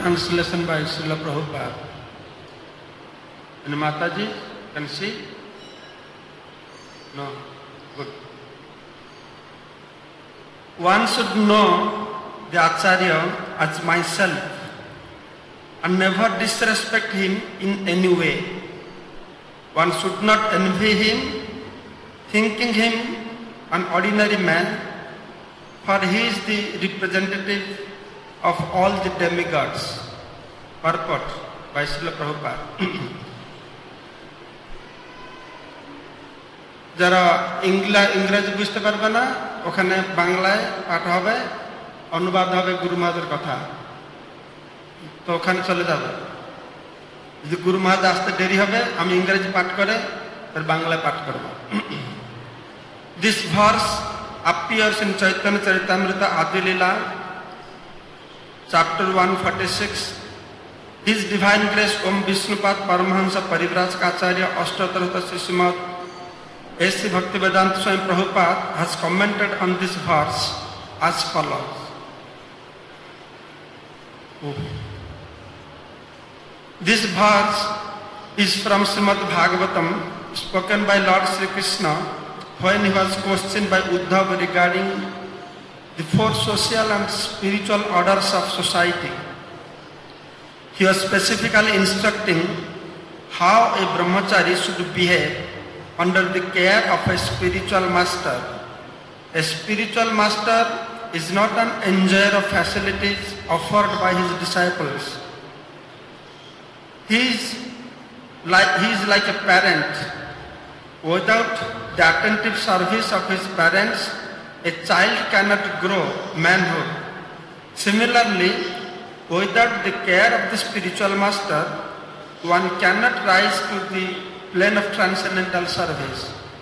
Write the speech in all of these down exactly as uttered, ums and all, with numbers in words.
translation by Srila Prabhupada. And Mataji, can see? No? Good. One should know the Acharya as myself and never disrespect him in any way. One should not envy him, thinking him an ordinary man, for he is the representative of all the demigods. Purport by Srila Prabhupada. যারা ইংলা ইংরেজি বুঝতে পারবে না ওখানে বাংলায় পাঠ হবে অনুবাদ হবে গুরু মহারাজের কথা তো ওখানে চলে যাবে যদি গুরু মহারাজ আসতে দেরি হবে আমি ইংরেজি পাঠ করে তার বাংলায় পাঠ করব This verse appears in Chaitanya Charitamrita Adi Leela chapter one forty-six. His Divine Grace Om Vishnupad Paramahansa Parivrajkacharya Ashtottara Srimad A C Bhaktivedanta Swami Prabhupada has commented on this verse as follows. Oh. This verse is from Srimad Bhagavatam, spoken by Lord Sri Krishna when he was questioned by Uddhava regarding the four social and spiritual orders of society. He was specifically instructing how a brahmachari should behave under the care of a spiritual master. A spiritual master is not an enjoyer of facilities offered by his disciples. He is like, he is like a parent. Without the attentive service of his parents, a child cannot grow manhood. Similarly, without the care of the spiritual master, one cannot rise to the plane of transcendental service.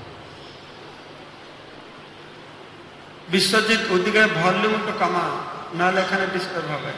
Biswajit Udiga volume to kama na lekhane disturb hobe.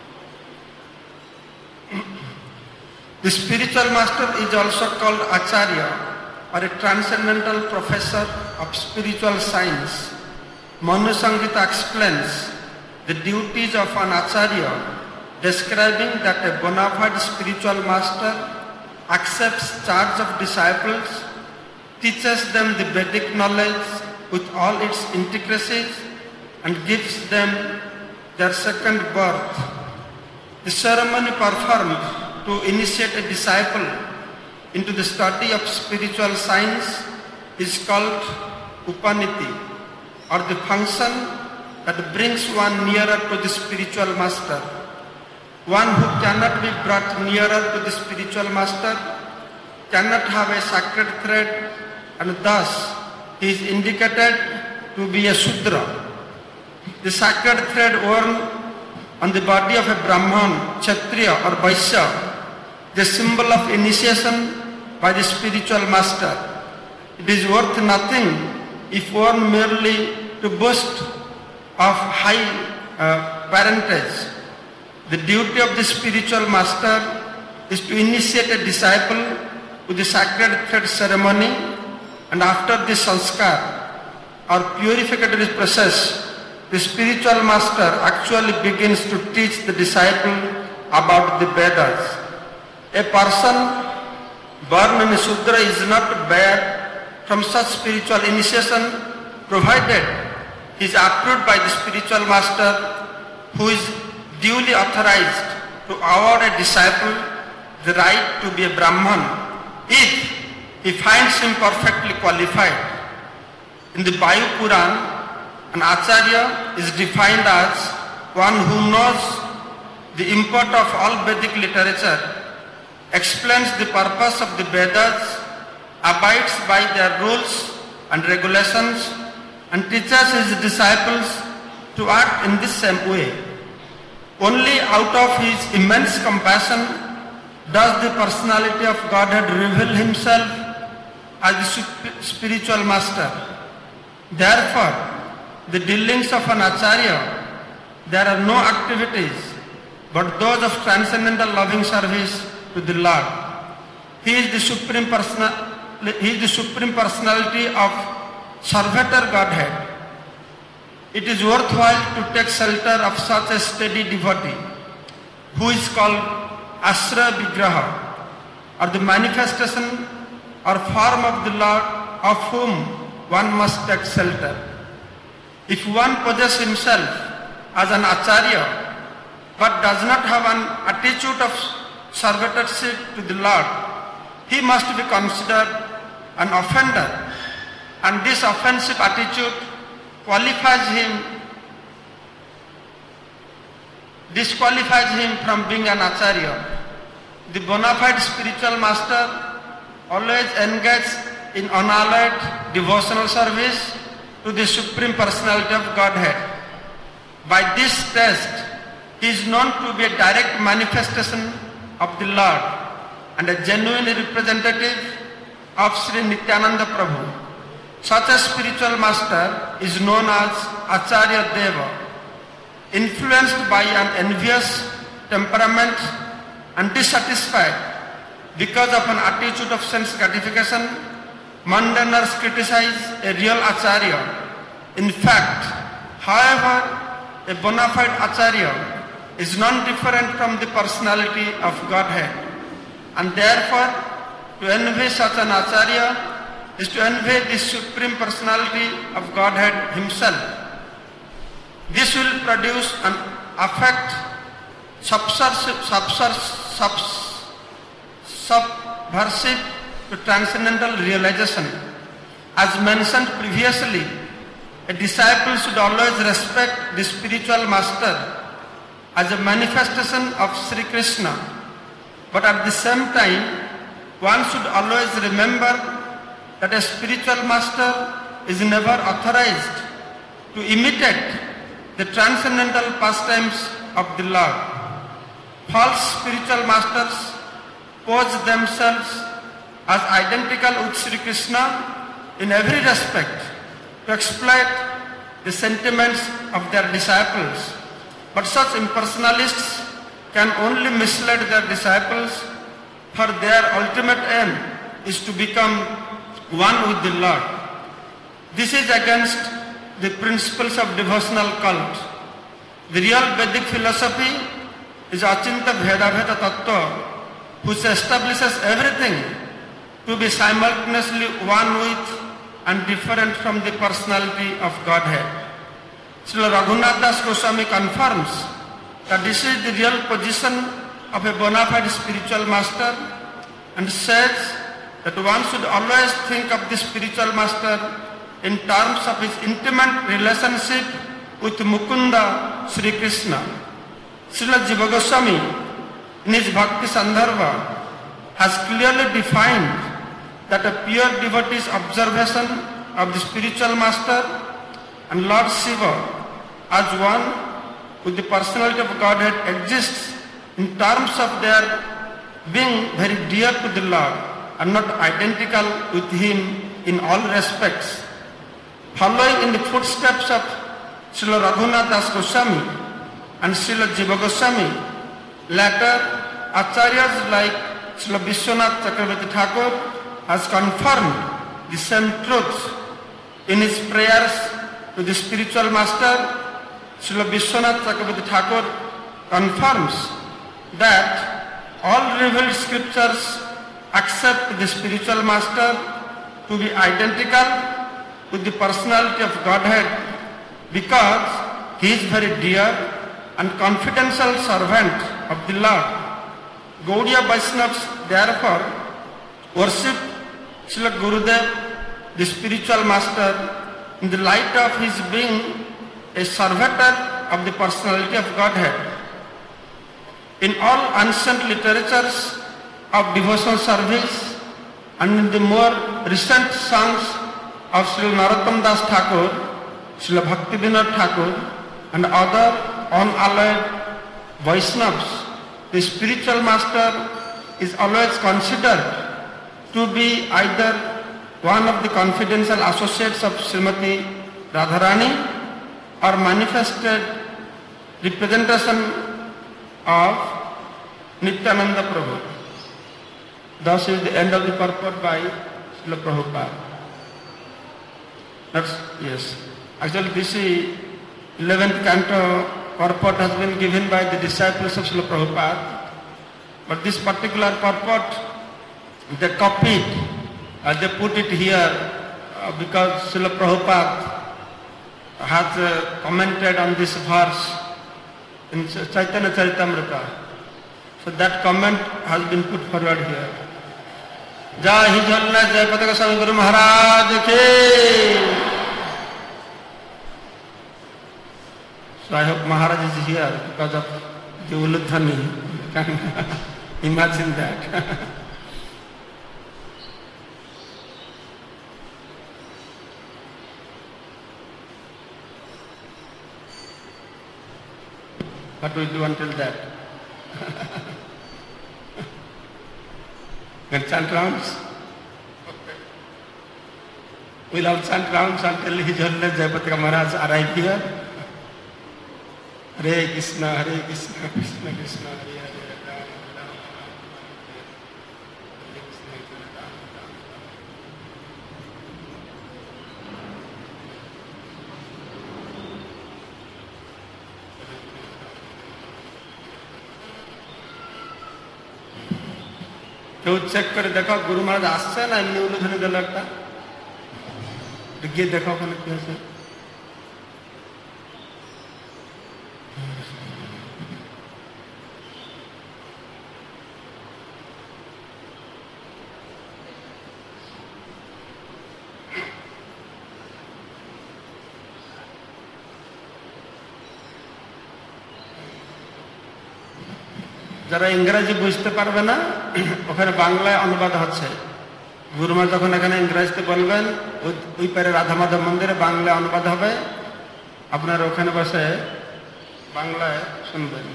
The spiritual master is also called Acharya or a transcendental professor of spiritual science. Manu Sangita explains the duties of an Acharya, describing that a bona fide spiritual master accepts charge of disciples, teaches them the Vedic knowledge with all its intricacies, and gives them their second birth. The ceremony performed to initiate a disciple into the study of spiritual science is called Upaniti, or the function that brings one nearer to the spiritual master. One who cannot be brought nearer to the spiritual master cannot have a sacred thread, and thus he is indicated to be a Shudra. The sacred thread worn on the body of a Brahman, Kshatriya or Vaishya, the symbol of initiation by the spiritual master. It is worth nothing if worn merely to boast of high uh, parentage. The duty of the spiritual master is to initiate a disciple with the sacred thread ceremony, and after this sanskar or purificatory process, the spiritual master actually begins to teach the disciple about the Vedas. A person born in a Shudra is not barred from such spiritual initiation, provided he is approved by the spiritual master, who is duly authorized to award a disciple the right to be a Brahman if he finds him perfectly qualified. In the Vayu Puran, an Acharya is defined as one who knows the import of all Vedic literature, explains the purpose of the Vedas, abides by their rules and regulations, and teaches his disciples to act in this same way. Only out of his immense compassion does the personality of Godhead reveal himself as the spiritual master. Therefore, the dealings of an Acharya, there are no activities but those of transcendental loving service to the Lord. He is the supreme personal, he is the supreme personality of Sarvatar Godhead. It is worthwhile to take shelter of such a steady devotee. who is called Asra Vigraha, or the manifestation or form of the Lord, of whom one must take shelter. If one possesses himself as an Acharya, but does not have an attitude of servitorship to the Lord, he must be considered an offender, and this offensive attitude qualifies him, disqualifies him from being an Acharya. The bona fide spiritual master always engages in unalloyed devotional service to the Supreme Personality of Godhead. By this test, he is known to be a direct manifestation of the Lord and a genuine representative of Sri Nityananda Prabhu. Such a spiritual master is known as Acharya Deva. Influenced by an envious temperament and dissatisfied because of an attitude of sense gratification, mundaners criticize a real Acharya. In fact, however, a bona fide Acharya is non-different from the personality of Godhead, and therefore to envy such an Acharya is to envy the Supreme Personality of Godhead himself. This will produce an affect subversive, subversive, subversive to transcendental realization. As mentioned previously, a disciple should always respect the spiritual master as a manifestation of Sri Krishna, but at the same time, one should always remember that a spiritual master is never authorized to imitate the transcendental pastimes of the Lord. False spiritual masters pose themselves as identical with Sri Krishna in every respect to exploit the sentiments of their disciples. But such impersonalists can only mislead their disciples, for their ultimate aim is to become one with the Lord. This is against the principles of devotional cult. The real Vedic philosophy is Achinta Bheda Bheda Tattva, which establishes everything to be simultaneously one with and different from the personality of Godhead. Srila Raghunath Das Goswami confirms that this is the real position of a bona fide spiritual master, and says that one should always think of the spiritual master in terms of his intimate relationship with Mukunda Sri Krishna. Srila Jiva Goswami in his Bhakti Sandarbha has clearly defined that a pure devotee's observation of the spiritual master and Lord Shiva as one with the personality of Godhead exists in terms of their being very dear to the Lord and not identical with Him in all respects. Following in the footsteps of Srila Raghunath Das Goswami and Srila Jiva Goswami, later Acharyas like Srila Vishwanath Chakravarti Thakur has confirmed the same truth in his prayers to the spiritual master. Srila Vishwanath Chakravarti Thakur confirms that all revealed scriptures accept the spiritual master to be identical with the personality of Godhead, because he is very dear and confidential servant of the Lord. Gaudiya Vaishnavas therefore worship Srila Gurudev, the spiritual master, in the light of his being a servitor of the personality of Godhead. In all ancient literatures of devotional service and in the more recent songs of Srila Narottam Das Thakur, Srila Bhakti Vinod Thakur and other unalloyed Vaishnavas, the spiritual master is always considered to be either one of the confidential associates of Srimati Radharani or manifested representation of Nityananda Prabhu. Thus is the end of the purport by Srila Prabhupada. That's, yes. Actually this is eleventh canto purport has been given by the disciples of Srila Prabhupada. But this particular purport, they copied, uh, they put it here uh, because Srila Prabhupada has uh, commented on this verse in Chaitanya Charitamrita. So that comment has been put forward here. Jai Hi Jhalna Jai Pataka Swami Guru Maharaj Ki. So I hope Maharaj is here because of the Uludhani. You can imagine that. What will we do until that? Can chant rounds? Okay. We'll have chant rounds until His Holiness Jayapataka Maharaj arrive here. Hare Krishna, Hare Krishna, Krishna Krishna, Hare Hare. কেউ check করে দেখো গুরু মহারাজ আসছে না এমনি উলুধ্বনি দিল একটা, গিয়ে দেখো ওখানে কি আছে। যারা ইংরেজি বুঝতে পারবে না ওখানে বাংলায় অনুবাদ হচ্ছে। গুরুমা যখন এখানে ইংরেজিতে বলবেন ওই পারে রাধা মাধব মন্দিরে বাংলায় অনুবাদ হবে, আপনারা ওখানে বসে বাংলায় শুনবেন।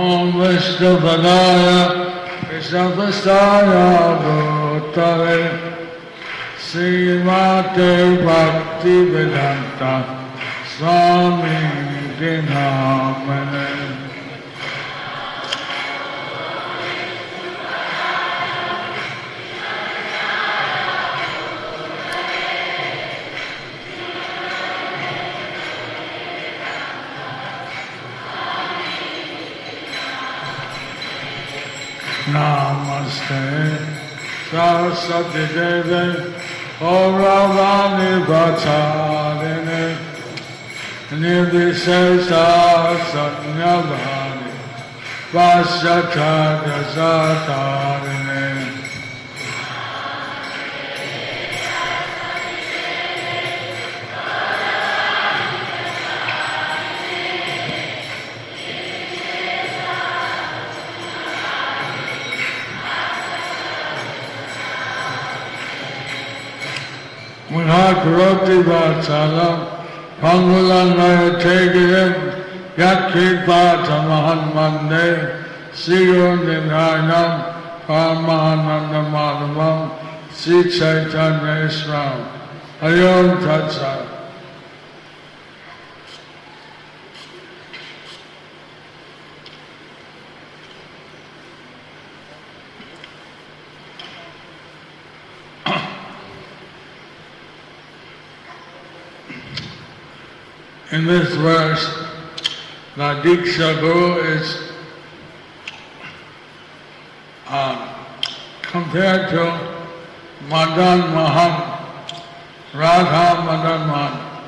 Om Vishnupradaya Krishnapastaya Bhutale Srimate Bhaktivedanta Swami Dinamane. Namaste Saraswati Devi Gauravani Bhattacharine Nirvishesha Sanyavani Vasyachaja Satarine. Manakaroti Vatsalam Pangulanaya Tegayam Yatkit Vata Mahan Mande Siyon Dinayam Paramahananda Madhavam Sri Chaitanya Isram Hayom Tatsat. In this verse, the Diksha Guru is uh, compared to Madan Mohan, Radha Madan Mohan.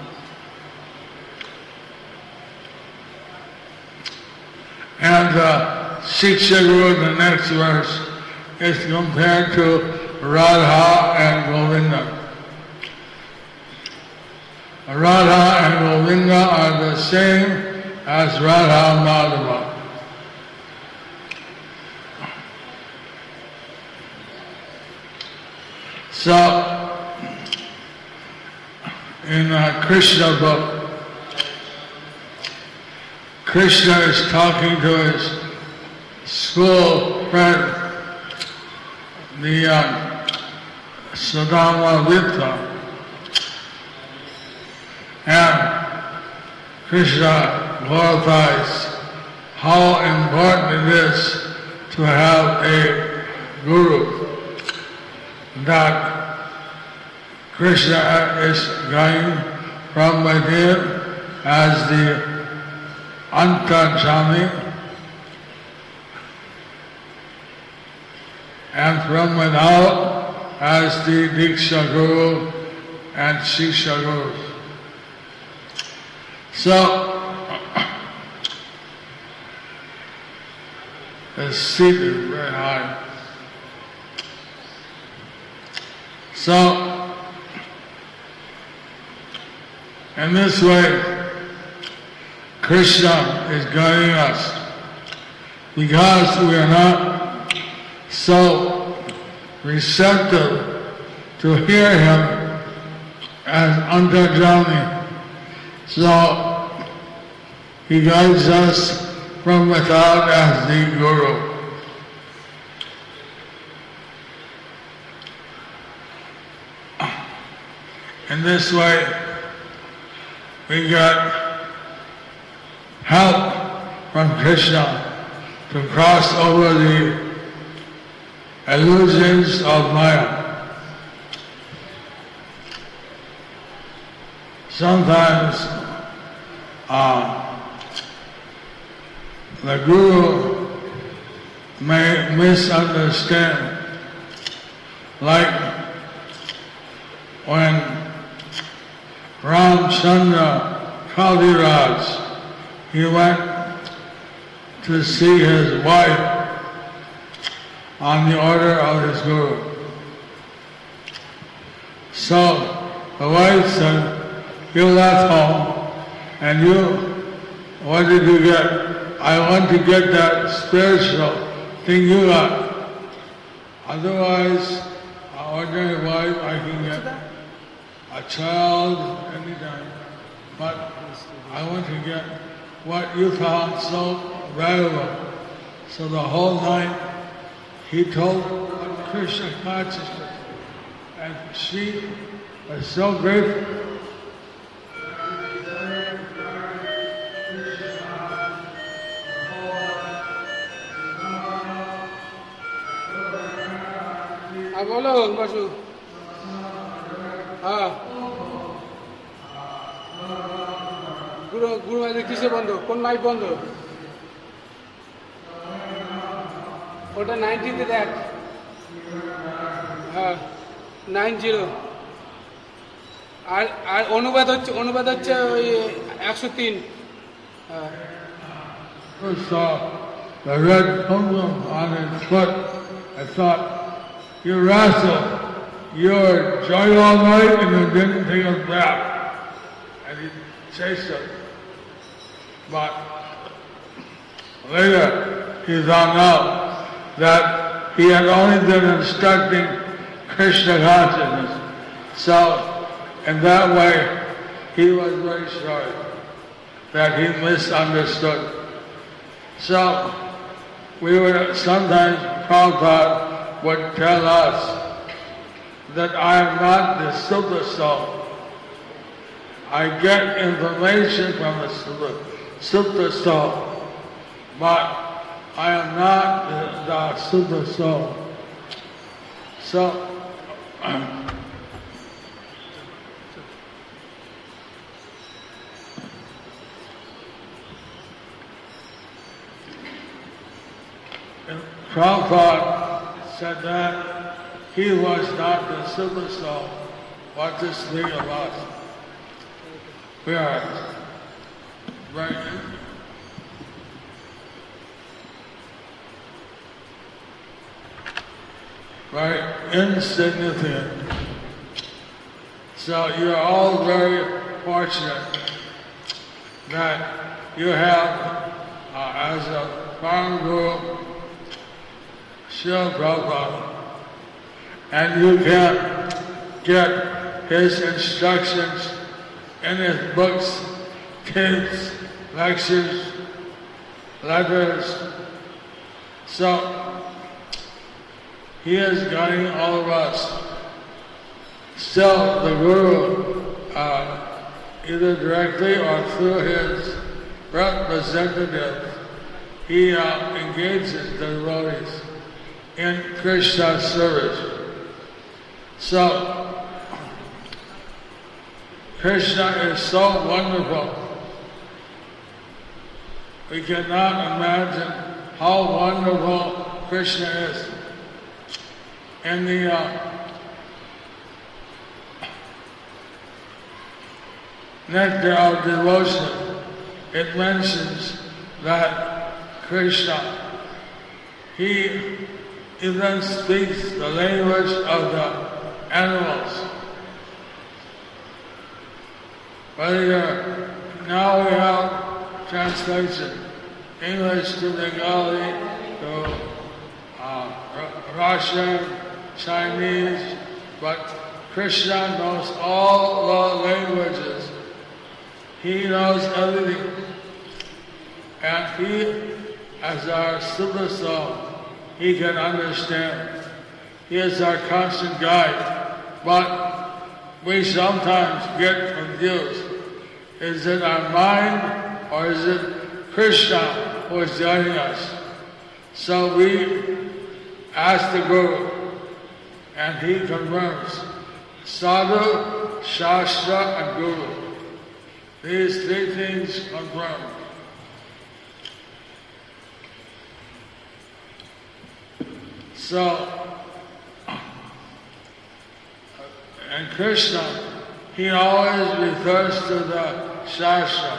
And the Shiksha Guru, the next verse, is compared to Radha and Govinda. Radha and Govinda are the same as Radha Madhava. So, in a Krishna book, Krishna is talking to his school friend, the uh, Sudama Vitta. And Krishna glorifies how important it is to have a guru, that Krishna is going from within as the Antarjami and from without as the Diksha Guru and Shiksha Guru. So, the seat is very high. So, in this way, Krishna is guiding us because we are not so receptive to hear Him as Antarjami. So, He guides us from without as the Guru. In this way, we get help from Krishna to cross over the illusions of Maya. Sometimes uh, the Guru may misunderstand, like when Ramchandra Kaliraj, he went to see his wife on the order of his Guru. So the wife said, "You left home, and you, what did you get? I want to get that spiritual thing you got. Otherwise, an ordinary wife, I can get a child anytime. But I want to get what you found so valuable." So the whole night he told her Krishna consciousness, and she was so grateful. बोलो बसु हाँ गुरु गुरु mic किसे बंद कौन mic बंद ওটা নাইনটিতে দেখ হ্যাঁ nine zero আর আর অনুবাদ হচ্ছে অনুবাদ হচ্ছে ওই একশো তিন হ্যাঁ saw the red emblem on his foot. I thought, you rascal, you were joy all night and you didn't take a bath. And he chased him. But later he found out that he had only been instructing Krishna consciousness. So in that way he was very sorry that he misunderstood. So we would sometimes, Prabhupada would tell us that I am not the Super Soul. I get information from the Super, super Soul, but I am not the, the Super Soul. So, Prabhupada said that he was not the Super Soul. What this thing of us? We are very, very insignificant. So you're all very fortunate that you have, uh, as a Param Guru, Srila Prabhupada, and you can get his instructions in his books, tapes, lectures, letters. So he is guiding all of us. Still, the Guru, uh, either directly or through his representative, he uh, engages the devotees in Krishna's service. So, Krishna is so wonderful. We cannot imagine how wonderful Krishna is. In the uh, Nectar of Devotion, it mentions that Krishna, he even speaks the language of the animals. Whether now we have translation, English to Bengali, to uh, Russian, Chinese, but Krishna knows all the languages. He knows everything. And he, as our Super Soul, he can understand. He is our constant guide. But we sometimes get confused. Is it our mind or is it Krishna who is guiding us? So we ask the Guru and he confirms. Sadhu, Shastra and Guru. These three things confirm. So, and Krishna, he always refers to the Shastra.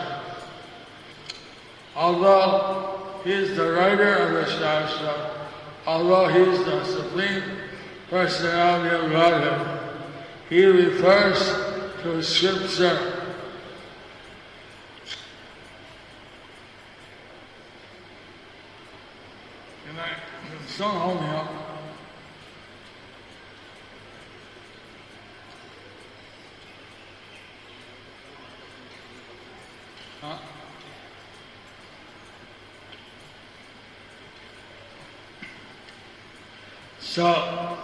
Although he is the writer of the Shastra, although he is the Supreme Personality of Godhead, he refers to Scripture. And I, don't hold me up. Huh? So,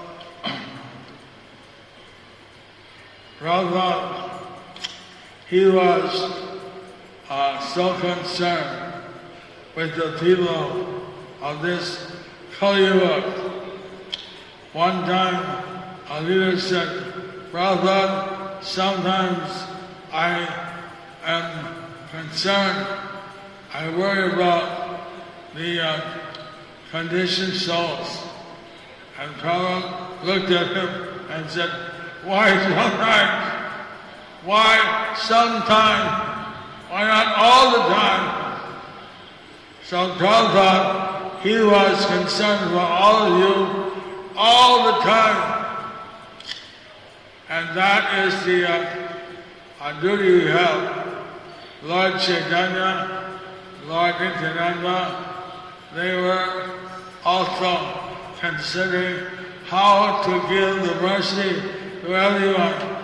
Prabhupada, he was uh, so concerned with the people of this Kali Yuga. One time, a leader said, Prabhupada, sometimes I am concerned, I worry about the uh, conditioned souls. And Prabhupada looked at him and said, why sometimes? Why sometimes? Why not all the time? So Prabhupada, he was concerned about all of you all the time. And that is the uh, duty we have. Lord Chaitanya, Lord Nityananda, they were also considering how to give the mercy to everyone.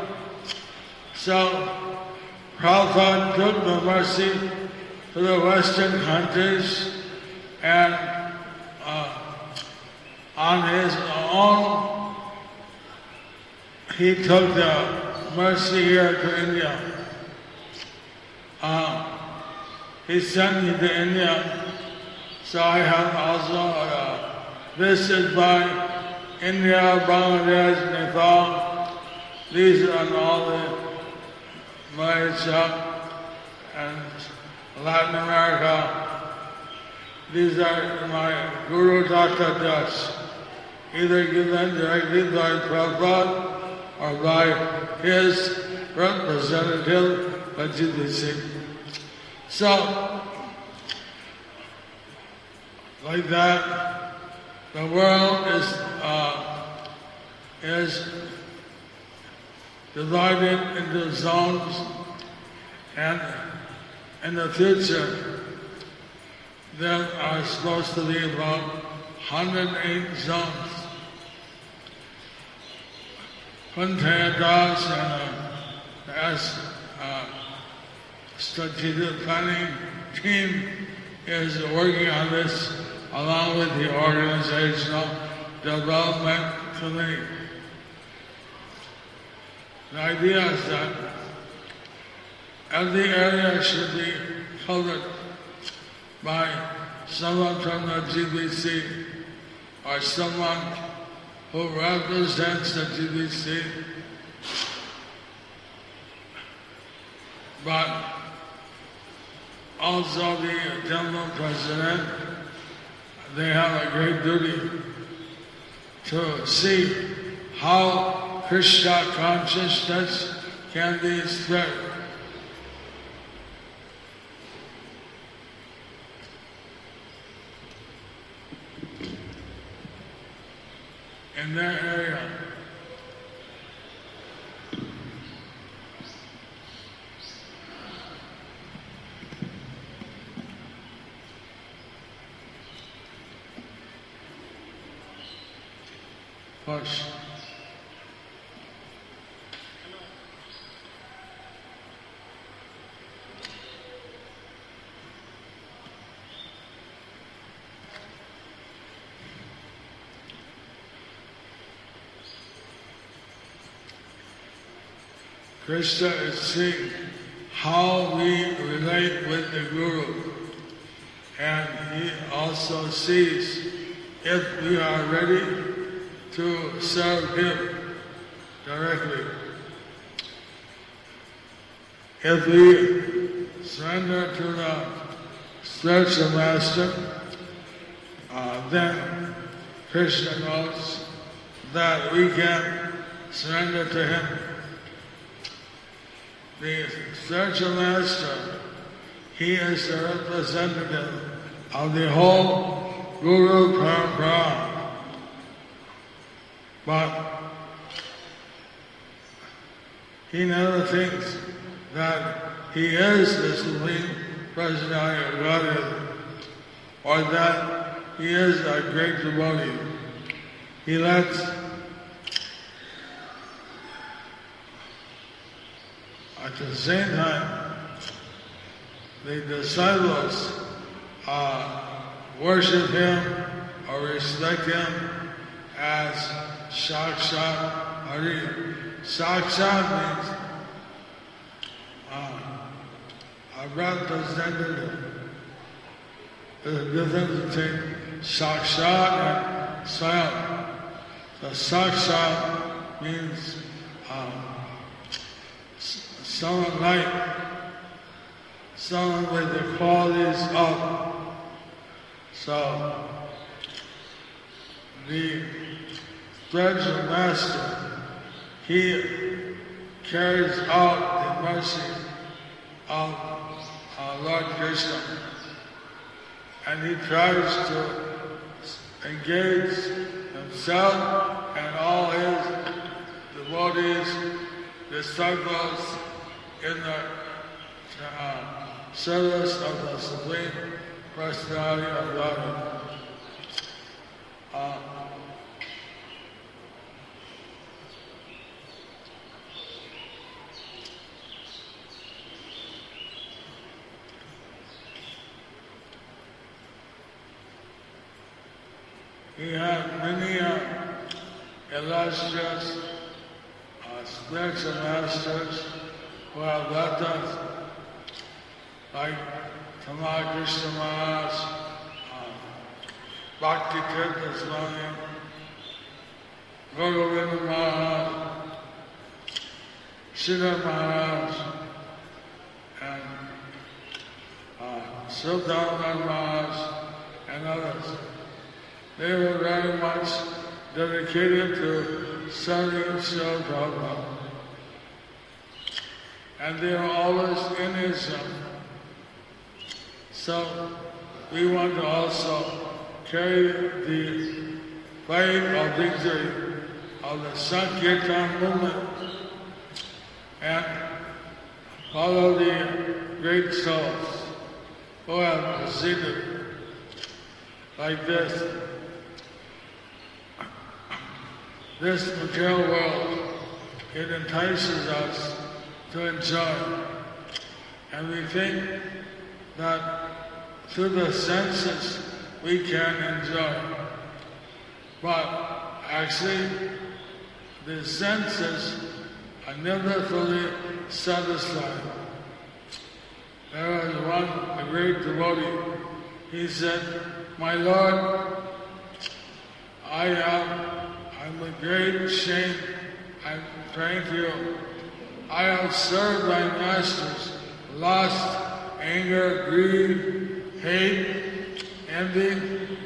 So Prabhupada took the mercy to the Western countries, and uh, on his own, he took the mercy here to India. Uh, he sent me to India, so I have also uh, visited by India, Bangladesh, Nepal. These are all the Malaysia and Latin America. These are my Guru Data Das, either given directly by Prabhupada or by his representative, Vajidhi Singh. So, like that, the world is uh, is divided into zones, and in the future there are supposed to be about one hundred eight zones. Kunteya Das and uh, as uh, strategic planning team is working on this along with the Organizational Development Committee. The idea is that every area should be covered by someone from the G B C or someone who represents the G B C. But also the temple president, they have a great duty to see how Krishna consciousness can be spread. In their area. Push. Krishna is seeing how we relate with the Guru, and he also sees if we are ready to serve him directly. If we surrender to the spiritual master, uh, then Krishna knows that we can surrender to him. The spiritual master, he is the representative of the whole Guru Parampara. But he never thinks that he is the Supreme Personality of Godhead or that he is a great devotee. He lets at the same time the disciples uh, worship him or respect him as Sakshat Hari. Sakshat means uh, our representative. There's a difference between Sakshat and Swayam. So Sakshat means um, someone like, someone with the qualities of. So the spiritual master, he carries out the mercy of our Lord Krishna, and he tries to engage himself and all his devotees, disciples, in the uh, service of the Supreme Personality of Godhead. Uh, He had many uh, illustrious uh, spiritual masters who have left us, like Tamal Krishna Maharaj, uh, Bhakti Tirtha Swami, Govinda Maharaj, Siddha Maharaj, and uh, Siddhartha Maharaj, and others. They were very much dedicated to serving Srila Prabhupada. And they were always in Islam. So we want to also carry the flag of victory of the Sankirtan movement and follow the great souls who have proceeded like this. This material world, it entices us to enjoy. And we think that through the senses we can enjoy. But actually, the senses are never fully satisfied. There was one, a great devotee, he said, "My Lord, I am I'm a great shame. I'm praying to you. I have served my masters, lust, anger, greed, hate, envy.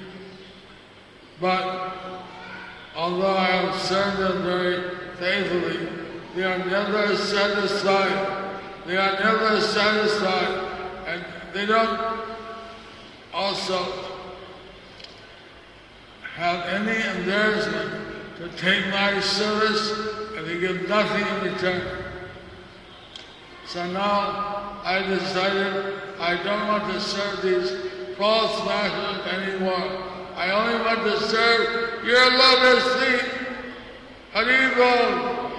But although I have served them very faithfully, they are never satisfied. They are never satisfied. And they don't also have any embarrassment to take my service, and they give nothing in return. So now I decided I don't want to serve these false masters anymore. I only want to serve your lotus feet. Hari Bol.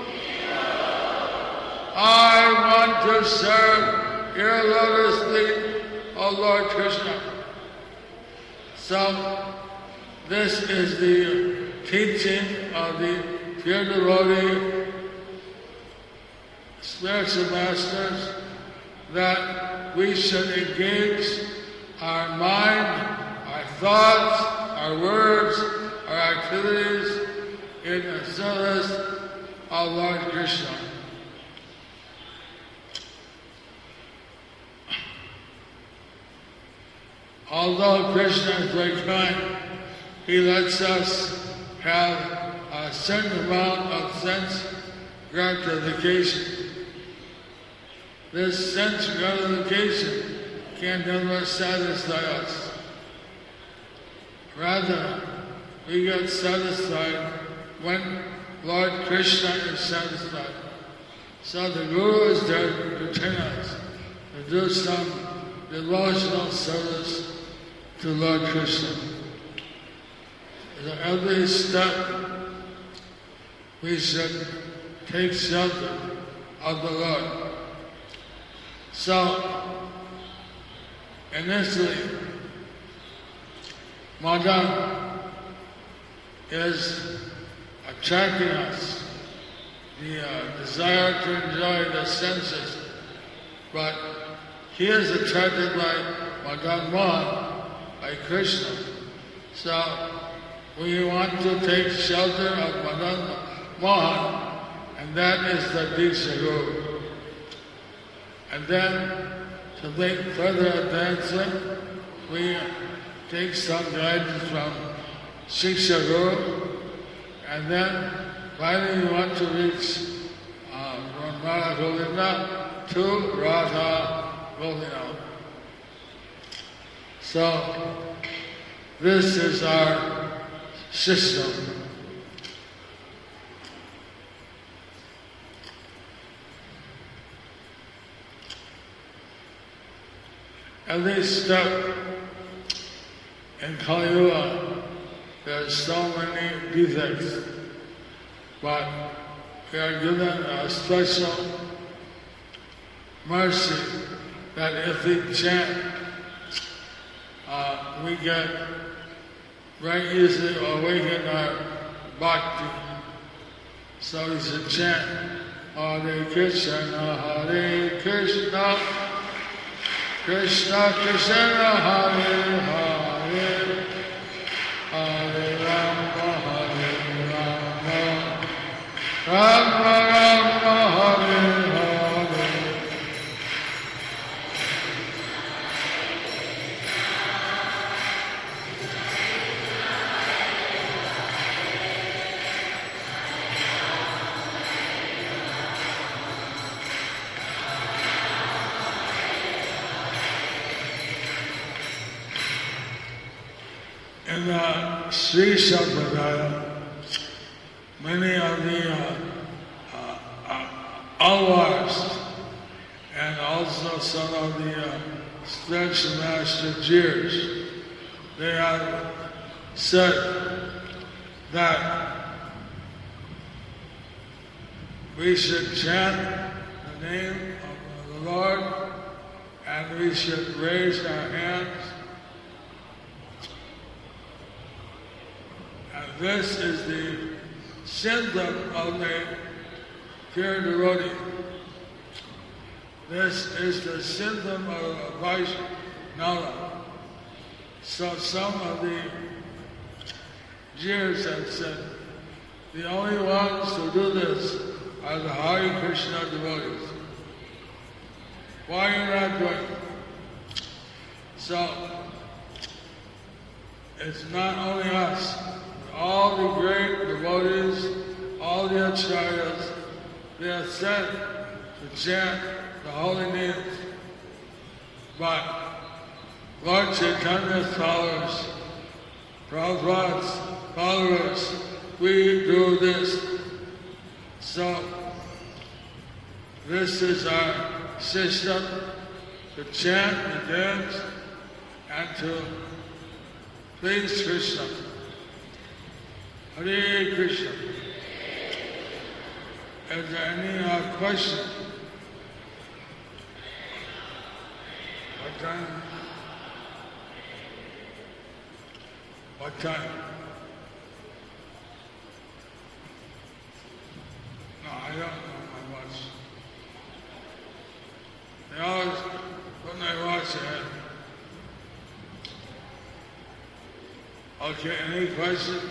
I want to serve your lotus feet, O Lord Krishna. So this is the teaching of the pure devotee spiritual masters, that we should engage our mind, our thoughts, our words, our activities in the service of Lord Krishna. Although Krishna is very kind, he lets us have a certain amount of sense gratification. This sense gratification can never satisfy us. Rather, we get satisfied when Lord Krishna is satisfied. So the Guru is there to train us to do some devotional service to Lord Krishna. So every step we should take shelter of the Lord. So initially, Madan, is attracting us, the uh, desire to enjoy the senses, but he is attracted by Madan Mohan, by Krishna. So we want to take shelter of Madan Mohan, and that is the Diksha Guru. And then to make further advancement, we take some guidance from Shiksha Guru, and then finally we want to reach uh, from Radha Govinda to Radha Govinda. So this is our system. Every step in Kali Yuga, there are so many defects, but we are given a special mercy that if we chant, uh, we get very easily awaken our bhakti. So we should chant Hare Krishna, Hare Krishna, Krishna Krishna, Hare Hare, Hare Rama, Hare Rama, Rama Rama, Hare Hare. In the Sri Sampradaya, many of the uh, uh, uh, Alvars and also some of the uh, spiritual master Jirs, they have said that we should chant the name of the Lord and we should raise our hands. This is the symptom of a pure devotee. This is the symptom of a Vaishnava. So some of the Jirs have said, the only ones who do this are the Hare Krishna devotees. Why are you not doing it? So, it's not only us. All the great devotees, all the acharyas, they are sent to chant the holy names. But Lord Chaitanya's followers, Prabhupada's followers, we do this. So this is our system to chant and dance and to please Krishna. Hare Krishna. Is there any uh, question? What time? What time? No, I don't know my watch. They always put my watch ahead. Okay, any questions?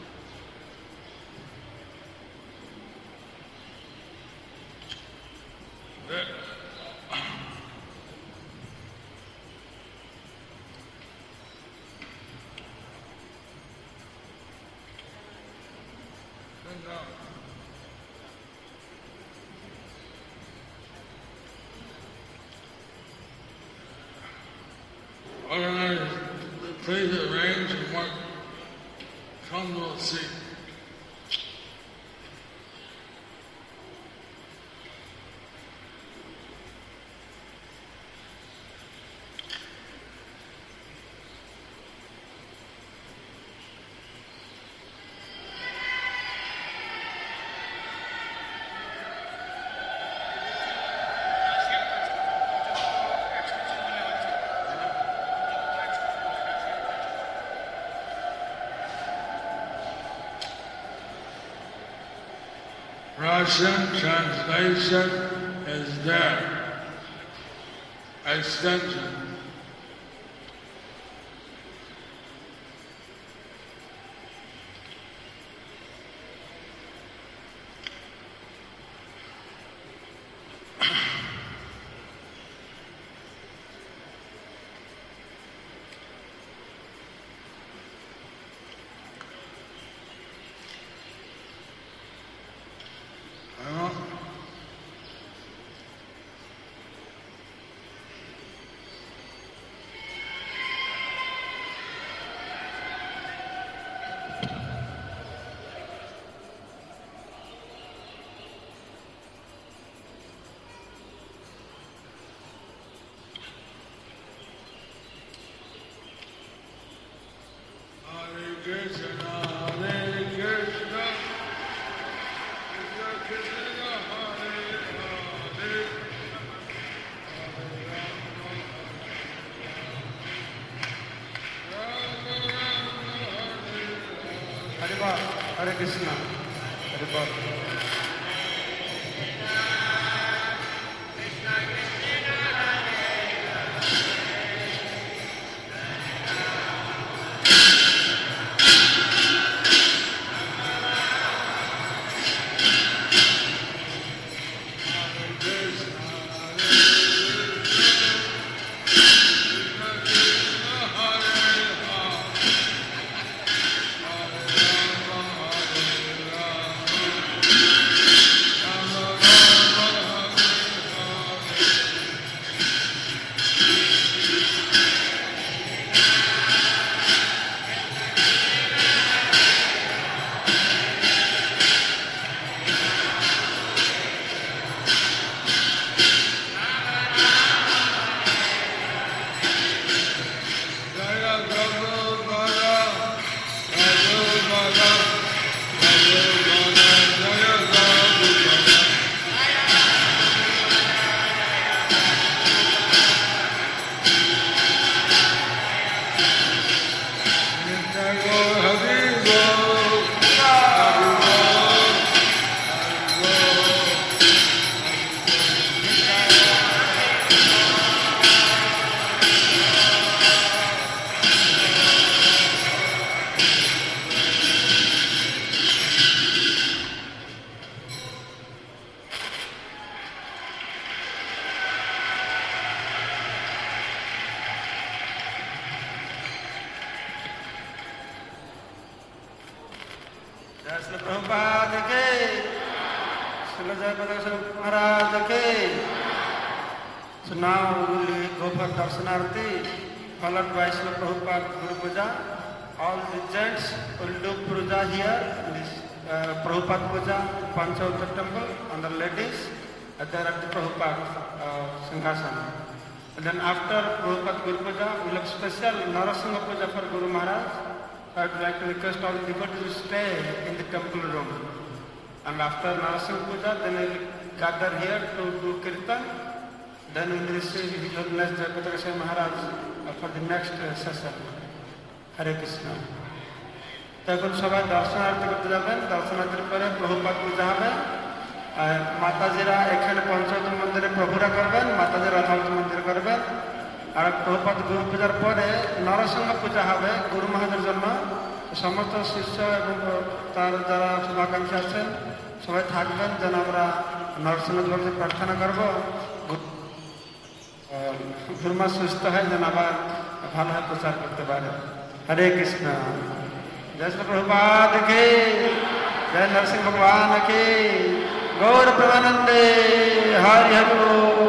Organize, please arrange and work. Come to a seat. Russian translation is there. Extension. Hare Krishna. Hare Krishna. So now we will go for Darshanarti, followed by Srila Prabhupada Guru Puja. All the gents will do puja here, this uh, Prabhupada Puja, Panchavata temple, and the ladies uh, there at the Prabhupada uh, Singhasan. And then after Prabhupada Guru Puja, we will have special Narasingha Puja for Guru Maharaj. I would like to request all devotees to stay in the temple room. And after Narasingha Puja, then we will gather here to do Kirtan. Then we will receive His Holiness Jayapataka Swami Maharaj uh, for the next uh, session. Hare Krishna. তখন সবাই দর্শনার্থী করতে যাবেন, দর্শনার্থীর পরে প্রভুপাদ পূজা হবে। আর মাতাজিরা এখানে পঞ্চায়েত মন্দিরে প্রভুরা করবেন, মাতাজিরা রথাবতী মন্দিরে করবেন। আর প্রভুপাদ গুরু পূজার পরে নরসিংহ পূজা হবে গুরু মহারাজের জন্য। সমস্ত শিষ্য এবং তার যারা শুভাকাঙ্ক্ষী আছেন সবাই থাকবেন, যেন আমরা নরসিংহ দেবকে প্রার্থনা করবো গুরুমা সুস্থ হয়, যেন আবার ভালোভাবে প্রচার করতে পারে। हरे कृष्णा। जय श्री प्रभुपाद के, जय नरसिंह भगवान के, गौर प्रेमानंदे, हरि हरि बोल।